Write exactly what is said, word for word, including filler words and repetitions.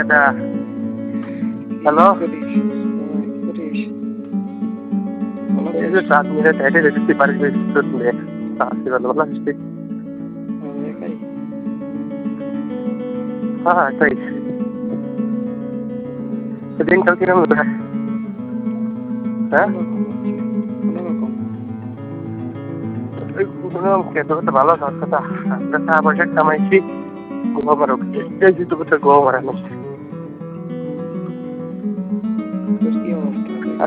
বেটা। হ্যালো, এই যে সাত মিনিট হেঁটে যেতে পারি নিয়ে আসতে পারলো না। হ্যাঁ তাই দিনকাল কিরম? হ্যাঁ খেতে তো ভালো কথা। আমরা টাকা পয়সা কামাইছি, গোবর গোবর